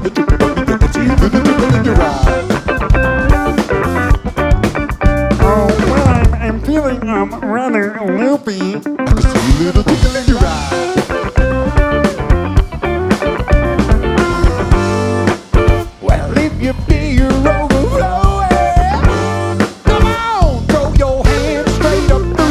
Oh, well, I'm feeling rather loopy. I can see you little tickle in your eye.